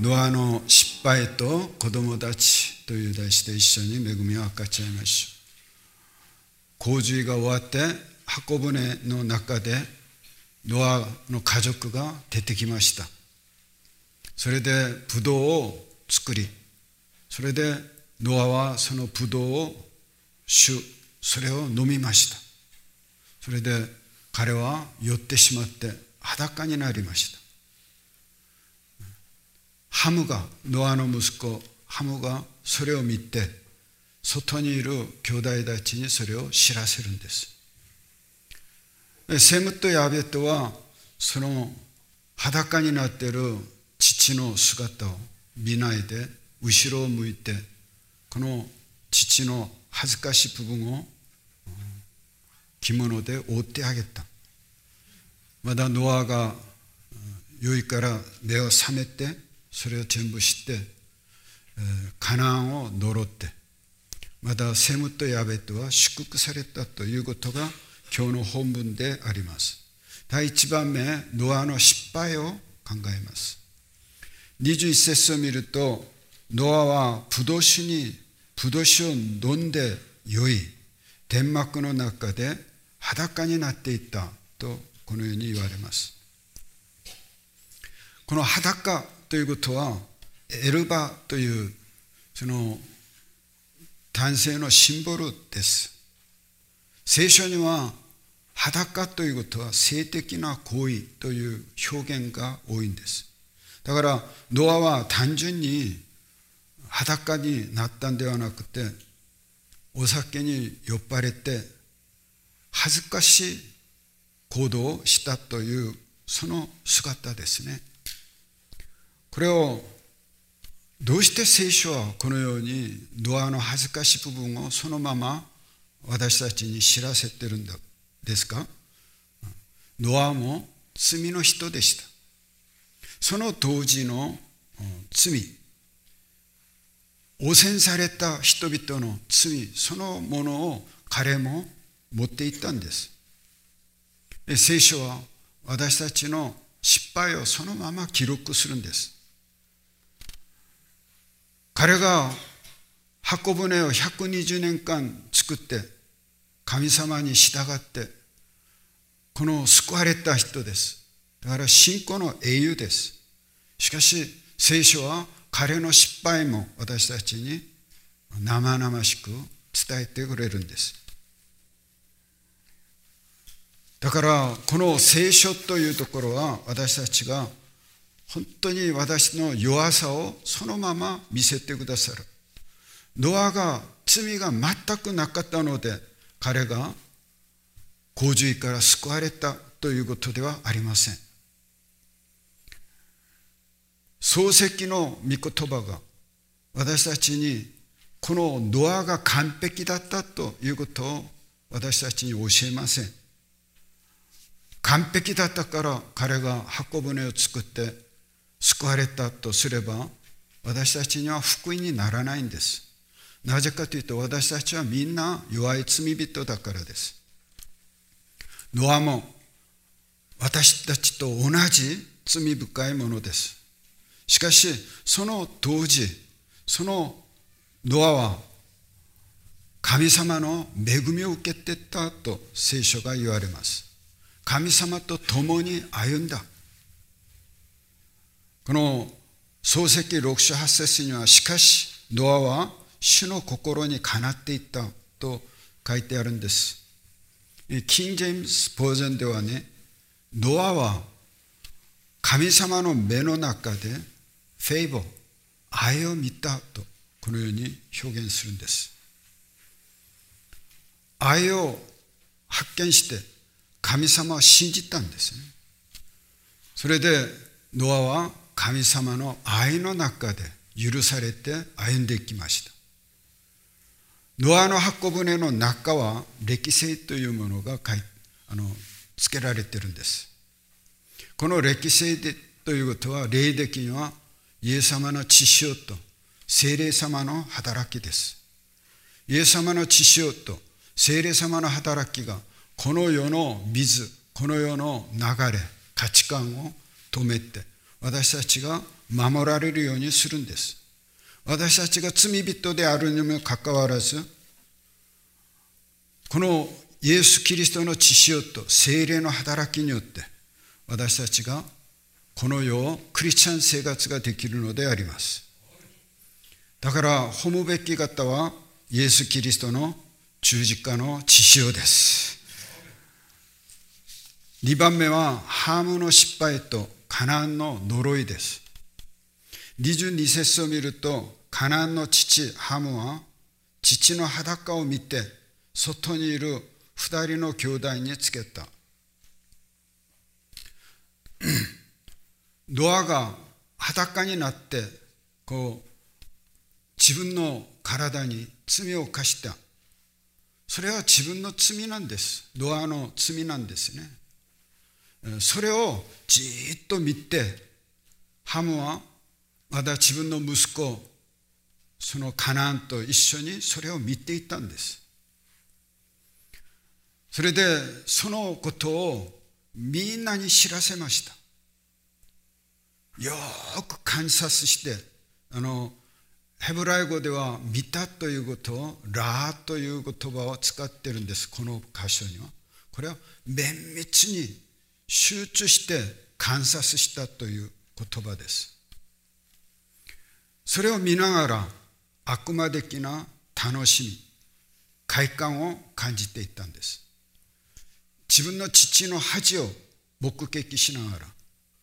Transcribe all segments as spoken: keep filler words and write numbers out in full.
ノアの失敗と子供たちという題して一緒に恵みを分かち合いましょう。洪水が終わって箱舟の中でノアの家族が出てきました。それでブドウを作り、それでノアはそのブドウを主それを飲みました。それで彼は酔ってしまって裸になりました。ハムが、ノアの息子ハムがそれを見て、外にいる兄弟たちにそれを知らせるんです。セムとヤベトはその裸になっている父の姿を見ないで後ろを向いて、この父の恥ずかしい部分を着物で覆ってあげた。まだノアが酔いから目を覚めて、それを全部知ってカナンを呪って、またセムとヤベトは祝福されたということが今日の本文であります。第一番目、ノアの失敗を考えます。にじゅういち節を見ると、ノアはブドウ酒にブドウ酒を飲んで酔い、天幕の中で裸になっていたとこのように言われます。この裸ということはエルバというその男性のシンボルです。聖書には裸ということは性的な行為という表現が多いんです。だからノアは単純に裸になったんではなくて、お酒に酔っ払って恥ずかしい行動をしたというその姿ですね。これをどうして聖書はこのようにノアの恥ずかしい部分をそのまま私たちに知らせてるんですか？ノアも罪の人でした。その当時の罪、汚染された人々の罪そのものを彼も持っていったんです。聖書は私たちの失敗をそのまま記録するんです。彼が箱舟をひゃくにじゅうねんかん作って神様に従ってこの救われた人です。だから信仰の英雄です。しかし聖書は彼の失敗も私たちに生々しく伝えてくれるんです。だからこの聖書というところは私たちが本当に私の弱さをそのまま見せてくださる。ノアが罪が全くなかったので彼が洪水から救われたということではありません。漱石の御言葉が私たちにこのノアが完璧だったということを私たちに教えません。完璧だったから彼が箱舟を作って救われたとすれば私たちには福音にならないんです。なぜかというと私たちはみんな弱い罪人だからです。ノアも私たちと同じ罪深いものです。しかしその当時そのノアは神様の恵みを受けてたと聖書が言われます。神様と共に歩んだ。この漱石ろく章はち節にはしかしノアは主の心にかなっていったと書いてあるんです。キング・ジェームズバージョンではね、ノアは神様の目の中でフェイボー、愛を見たとこのように表現するんです。愛を発見して神様は信じたんですね。それでノアは神様の愛の中で許されて歩んでいきました。ノアの箱舟の中は歴世というものが書いあのつけられているんです。この歴世でということは霊的にはイエス様の血潮と聖霊様の働きです。イエス様の血潮と聖霊様の働きがこの世の水、この世の流れ、価値観を止めて私たちが守られるようにするんです。私たちが罪人であるにもかかわらず、このイエス・キリストの血潮と聖霊の働きによって私たちがこの世をクリスチャン生活ができるのであります。だから褒むべき方はイエス・キリストの十字架の血潮です。にばんめはハムの失敗とカナンの呪いです。にじゅうに節を見ると、カナンの父ハムは父の裸を見て外にいる二人の兄弟につけた。ノアが裸になってこう自分の体に罪を犯した。それは自分の罪なんです。ノアの罪なんですね。それをじーっと見て、ハムはまだ自分の息子、そのカナンと一緒にそれを見ていたんです。それでそのことをみんなに知らせました。よく観察して、あのヘブライ語では見たということをラーという言葉を使っているんです。この箇所にはこれは綿密に集中して観察したという言葉です。それを見ながら悪魔的な楽しみ、快感を感じていったんです。自分の父の恥を目撃しながら、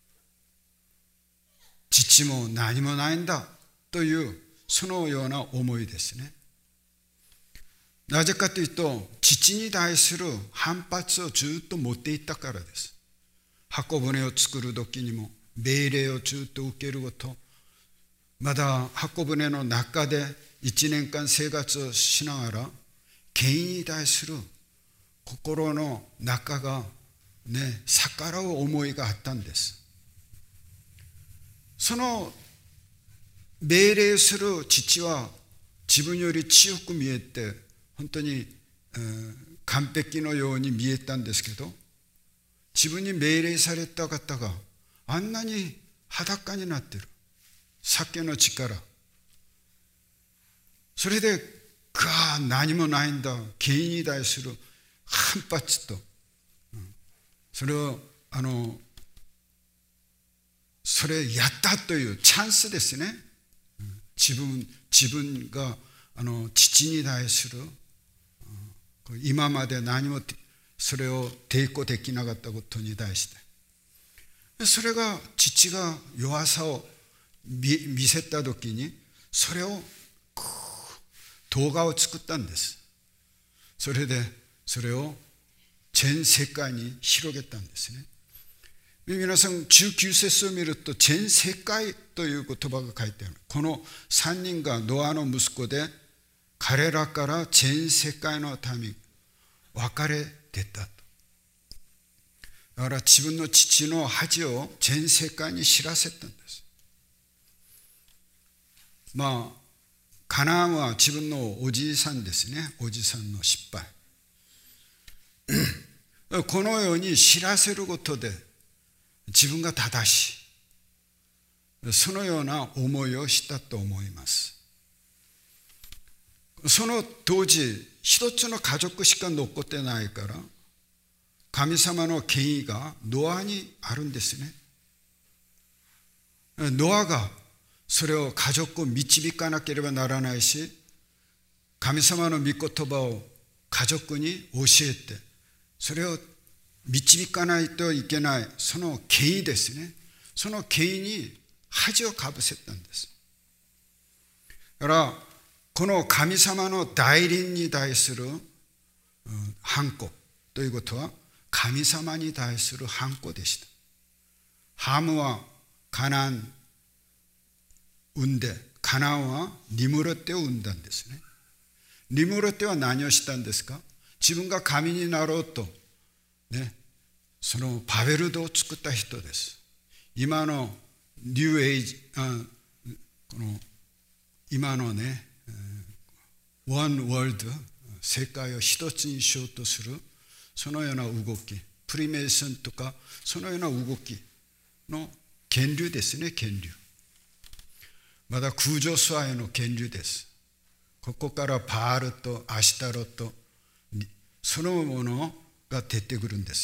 父も何もないんだというそのような思いですね。なぜかというと、父に対する反発をずっと持っていったからです。箱舟を作る時にも命令をずっと受けること、まだ箱舟の中で一年間生活をしながら、権威に対する心の中がね、逆らう思いがあったんです。その命令する父は自分より強く見えて、本当に、えー、完璧のように見えたんですけど、自分に命令された方があんなに裸になっている。酒の力。それでが何もないんだ、権威に対する反発と、それをあのそれやったというチャンスですね。自分自分があの父に対する今まで何もそれを抵抗できなかったことに対して、それが父が弱さを見せた時に、それを動画を作ったんです。それでそれを全世界に広げたんですね。皆さんじゅうきゅう節を見ると、全世界という言葉が書いてある。このさんにんがノアの息子で、彼らから全世界の民分かれてたと。だから自分の父の恥を全世界に知らせたんです。まあカナンは自分のおじいさんですね。おじさんの失敗このように知らせることで自分が正しい、そのような思いをしたと思います。その当時一つの家族しか残ってないから、神様の権威がノアにあるんですね。ノアがそれを家族を導かなければならないし、神様の御言葉を家族に教えて、それを導かないといけない、その権威ですね。その権威に恥をかぶせたんです。だからこの神様の代理に対する反抗ということは、神様に対する反抗でした。ハムはカナン産んで、カナンはニムロテを産んだんですね。ニムロテは何をしたんですか？自分が神になろうとね、そのパベルドを作った人です。今のニューエイジ、あこの今のね、ワンワールド、世界を一つにしようとするそのような動き、プリメイソンとかそのような動きの源流ですね、源流。まだ空上スワへの源流です。ここからバールとアシタロとそのものが出てくるんです。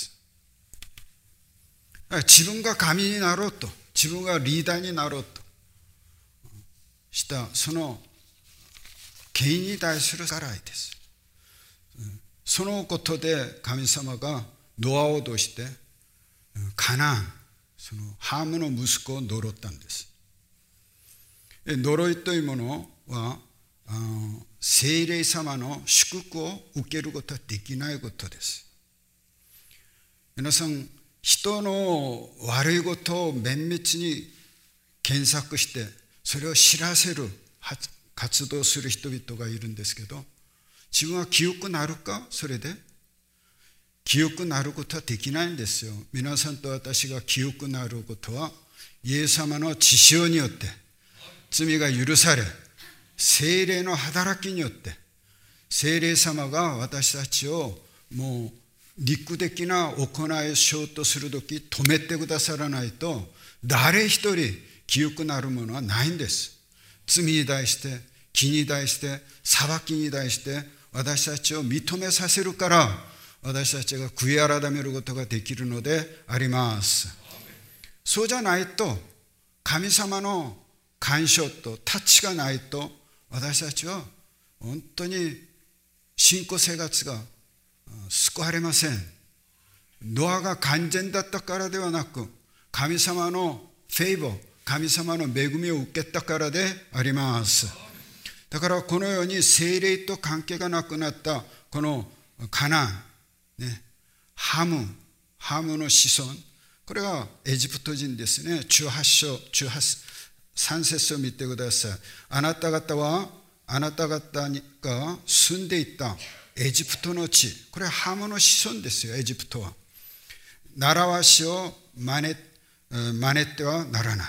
自分が神になろうと、自分がリーダーになろうとしたその権威に対するさらいです。そのことで神様がノアを通してカナン、そのハムの息子を呪ったんです。呪いというものは聖霊様の祝福を受けることはできないことです。皆さん、人の悪いことを綿密に検索してそれを知らせる活動する人々がいるんですけど、自分は清くなるか？それで清くなることはできないんですよ。皆さんと私が清くなることはイエス様の血潮によって罪が許され、聖霊の働きによって聖霊様が私たちをもう肉的な行いをしようとするとき止めてくださらないと誰一人清くなるものはないんです。罪に対して義に対して裁きに対して私たちを認めさせるから私たちが悔い改めることができるのであります。そうじゃないと神様の干渉とタッチがないと私たちは本当に信仰生活が救われません。ノアが完全だったからではなく神様のフェイボー、神様の恵みを受けたからであります。だからこのように聖霊と関係がなくなったこのカナン、ね、ハム、ハムの子孫、これがエジプト人ですね。じゅうはち章、じゅうはち、さん節を見てください。あなた方はあなた方が住んでいたエジプトの地、これはハムの子孫ですよ。エジプトは習わしを真似、真似てはならない。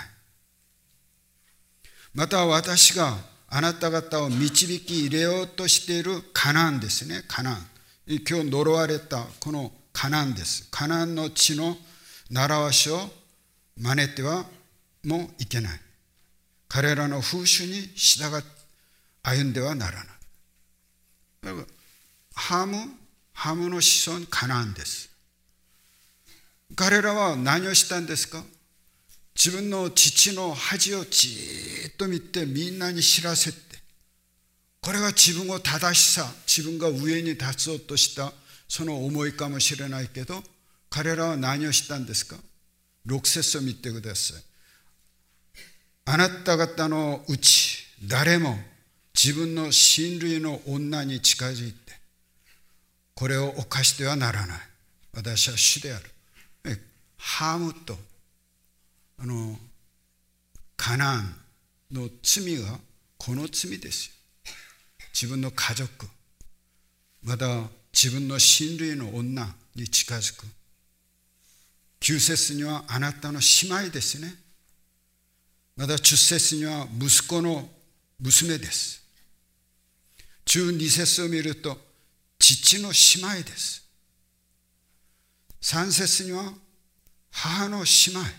また私があなた方を導き入れようとしているカナンですね。カナン、今日呪われたこのカナンです。カナンの地の習わしを真似てはもういけない。彼らの風習に従って歩んではならない。ハム、ハムの子孫カナンです。彼らは何をしたんですか？自分の父の恥をじーっと見てみんなに知らせて、これが自分を正しさ、自分が上に立つとしたその思いかもしれないけど、彼らは何をしたんですか？ろく節を見てください。あなた方のうち誰も自分の親類の女に近づいてこれを犯してはならない。私は主である。ハムとあのカナンの罪がこの罪ですよ。自分の家族、また自分の親類の女に近づく。きゅう節にはあなたの姉妹ですね。またじゅっ節には息子の娘です。じゅうに節を見ると父の姉妹です。さん節には母の姉妹。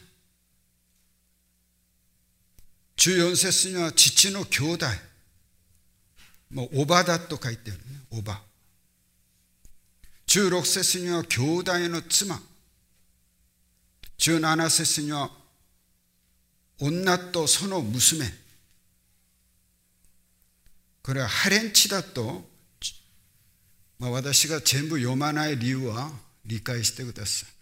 じゅうよん節には父の兄弟。もうおばだと書いてあるね。おば。じゅうろく節には兄弟の妻。じゅうなな節には女とその娘。これはハレンチだと、まあ、私が全部読まない理由は理解してください。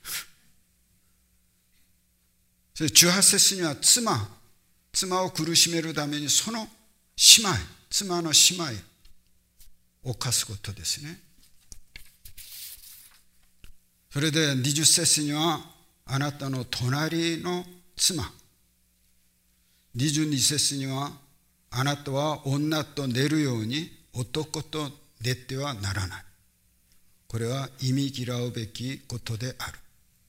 それじゅうはち節には妻、妻を苦しめるためにその姉妹、妻の姉妹を犯すことですね。それでにじゅっ節にはあなたの隣の妻、にじゅうに節にはあなたは女と寝るように男と寝てはならない。これは忌み嫌うべきことである。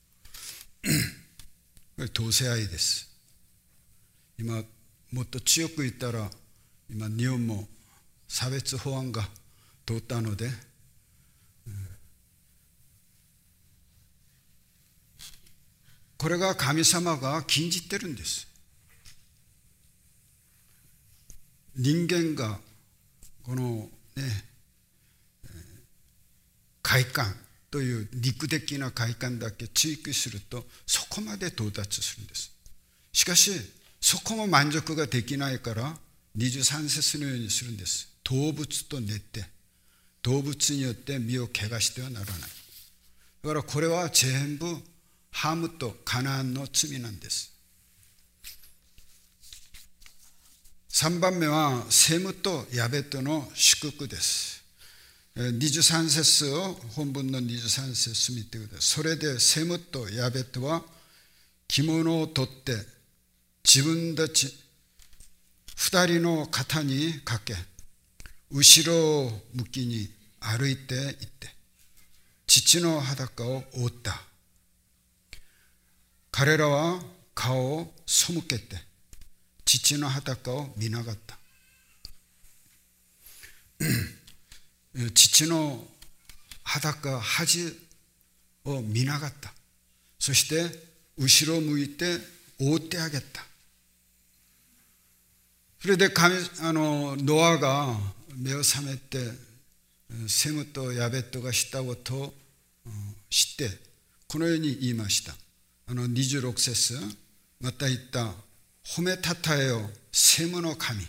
これ同性愛です。今もっと強く言ったら、今日本も差別法案が通ったので、うん、 これが神様が禁じてるんです。人間がこのね、快感という肉的な快感だけ追求するとそこまで到達するんです。しかしそこも満足ができないからにじゅうさん節のようにするんです。動物と寝て動物によって身を汚してはならない。だからこれは全部ハムとカナンの罪なんです。さんばんめはセムとヤベトの祝福です。にじゅうさん節を本文のにじゅうさん節見てください。それでセムとヤベトは着物を取って自分たち二人の肩にかけ後ろ向きに歩いていって父の裸を覆った。彼らは顔を背けて父の裸を見なかった。父の裸恥を見なかった。そして後ろを向いて覆ってあげた。それで神あのノアが目を覚めてセムとヤベトがしたことを知ってこのように言いました。あのにじゅうろく節、また言った、褒めたたえよセムの神。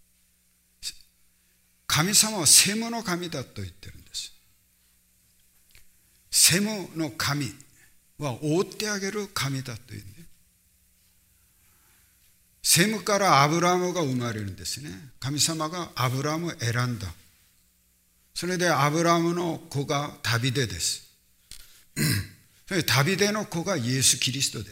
神様はセムの神だと言ってるんです。セムの神は覆ってあげる神だというね。セムからアブラムが生まれるんですね。神様がアブラムを選んだ。それでアブラムの子がダビデです。それでダビデの子がイエス・キリストです。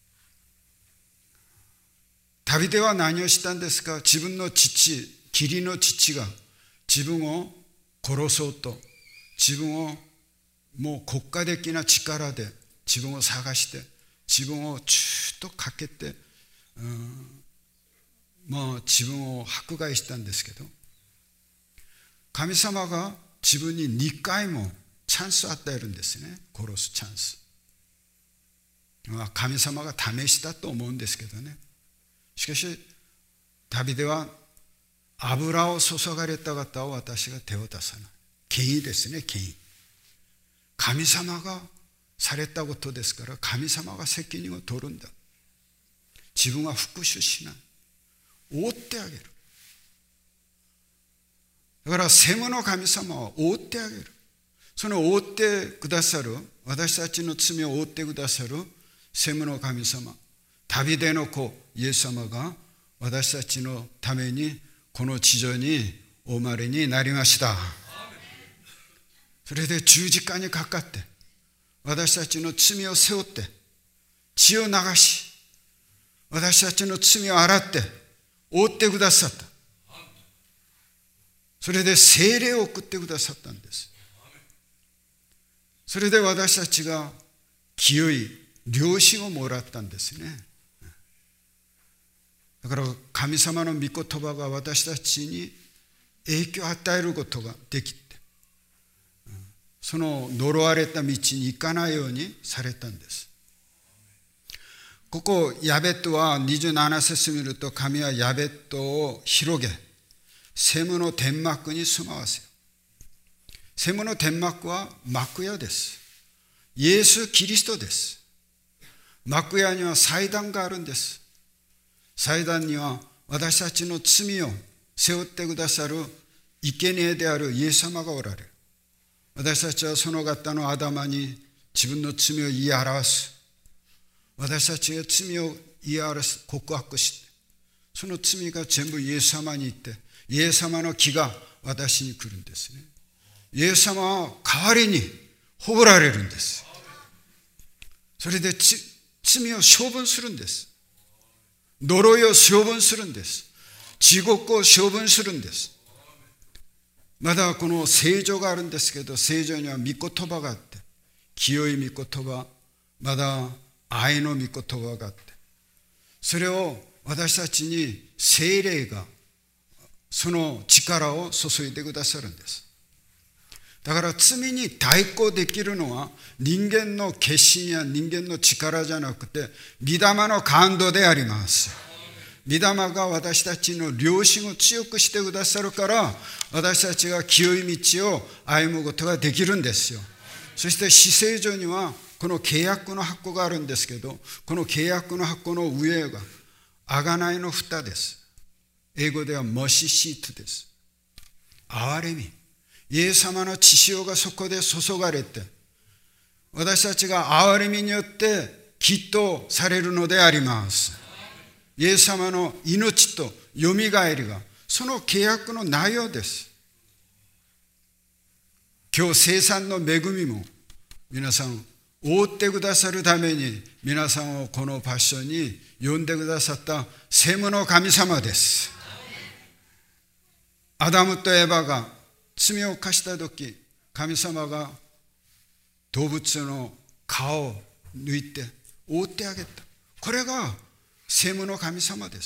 ダビデは何をしたんですか？自分の父、義理の父が自分を殺そうと、自分をもう国家的な力で自分を探して、自分をちゅっとかけて、うん、まあ自分を迫害したんですけど、神様が自分ににかいもチャンスを与えるんですね。殺すチャンス。まあ、神様が試したと思うんですけどね。しかしダビデは油を注がれた方を私が手を出さない。権威ですね、権威。神様がされたことですから神様が責任を取るんだ。自分は復讐しない。覆ってあげる。だからセムの神様は覆ってあげる。その覆ってくださる、私たちの罪を覆ってくださるセムの神様、ダビデの子イエス様が私たちのためにこの地上にお生まれになりました。それで十字架にかかって私たちの罪を背負って血を流し、私たちの罪を洗って覆ってくださった。それで聖霊を送ってくださったんです。それで私たちが清い良心をもらったんですね。だから神様の御言葉が私たちに影響を与えることができて、その呪われた道に行かないようにされたんです。ここヤベトはにじゅうなな節見ると、神はヤベトを広げセムの天幕に住まわせよ。セムの天幕は幕屋です。イエス・キリストです。幕屋には祭壇があるんです。祭壇には私たちの罪を背負ってくださる生贄であるイエス様がおられる。私たちはその方の頭に自分の罪を言い表す。私たちが罪を言い表す、告白して、その罪が全部イエス様に行って、イエス様の気が私に来るんですね。イエス様は代わりに葬られるんです。それで罪を処分するんです。呪いを処分するんです。地獄を処分するんです。まだこの聖女があるんですけど、聖女には御言葉があって、清い御言葉、まだ愛の御言葉があって、それを私たちに聖霊がその力を注いでくださるんです。 だから罪に対抗できるのは人間の決心や人間の力じゃなくて御霊の感動であります。御霊が私たちの良心を強くしてくださるから私たちが清い道を歩むことができるんですよ。そして至聖所にはこの契約の箱があるんですけど、この契約の箱の上が贖いの蓋です。英語ではモシシートです。憐れみ、イエス様の血潮がそこで注がれて、私たちが憐れみによってきっとされるのであります。イエス様の命とよみがえりがその契約の内容です。今日生産の恵みも皆さん覆ってくださるために皆さんをこの場所に呼んでくださった聖母の神様です。アダムとエバが罪を犯した時、神様が動物の皮を抜いて覆ってあげた。これが聖母の神様です。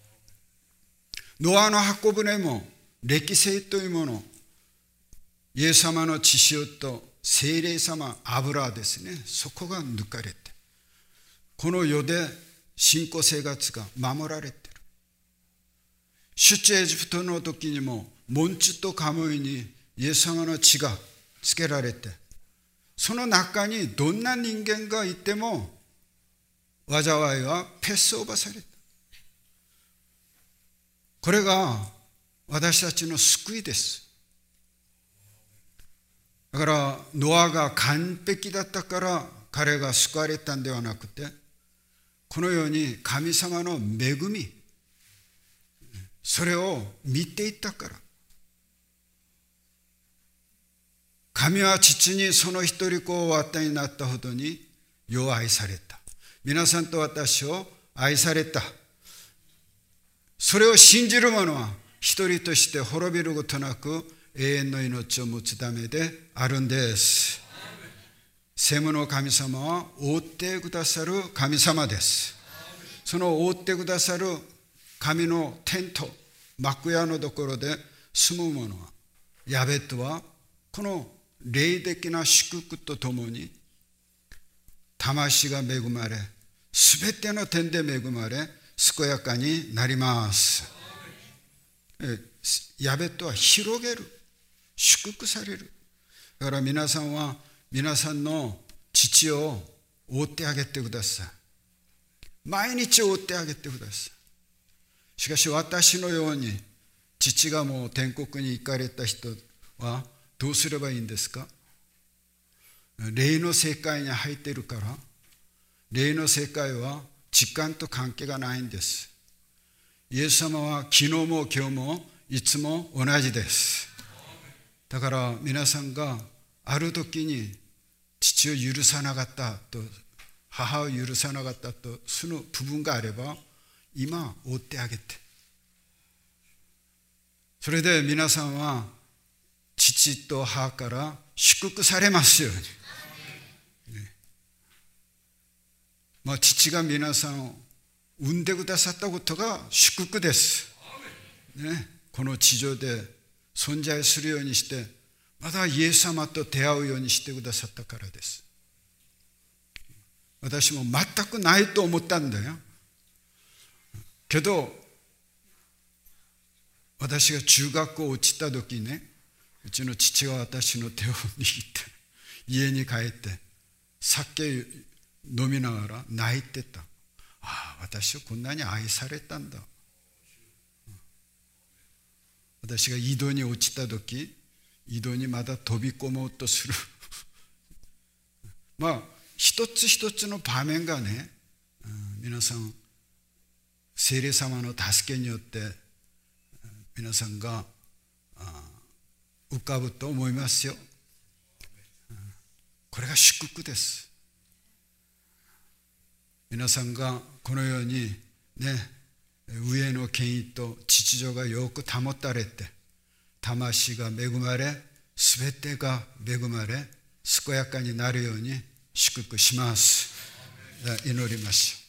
ノアの箱舟も歴世というもの、イエス様の血潮と聖霊様、油ですね、そこが抜かれてこの世で信仰生活が守られている。出エジプトの時にも門地とカムイにイエス様の血がつけられて、その中にどんな人間がいても災いはペスオーバーされた。これが私たちの救いです。だからノアが完璧だったから彼が救われたんではなくて、このように神様の恵み、それを見ていったから。神は父にその一人子をお与えになったほどに世を愛された。皆さんと私を愛された。それを信じる者は一人として滅びることなく永遠の命を持つためであるんです。聖母の神様は覆ってくださる神様です。その覆ってくださる神のテント、幕屋のところで住む者は、ヤベトはこの霊的な祝福とともに魂が恵まれ、すべての点で恵まれ健やかになります。ヤベトは広げる、祝福される。だから皆さんは皆さんの父を覆ってあげてください。毎日覆ってあげてください。しかし私のように父がもう天国に行かれた人はどうすればいいんですか？霊の世界に入っているから、霊の世界は時間と関係がないんです。イエス様は昨日も今日もいつも同じです。だから皆さんがある時に父を許さなかったと、母を許さなかったと、その部分があれば今追ってあげて、それで皆さんは父と母から祝福されますように、ね、まあ、父が皆さんを産んでくださったことが祝福です、ね、この地上で存在するようにして、またイエス様と出会うようにしてくださったからです。私も全くないと思ったんだよ。けど私が中学校落ちた時ね、うちの父が私の手を握って家に帰って酒飲みながら泣いてた。ああ、私はこんなに愛されたんだ。私が井戸に落ちた時、井戸にまだ飛び込もうとするまあ一つ一つの場面がね、うん、皆さん聖霊様の助けによって皆さんが浮かぶと思いますよ。これが祝福です。皆さんがこのようにね、上の権威と秩序がよく保たれて、魂が恵まれ、すべてが恵まれ、健やかになるように祝福します。祈りましょう。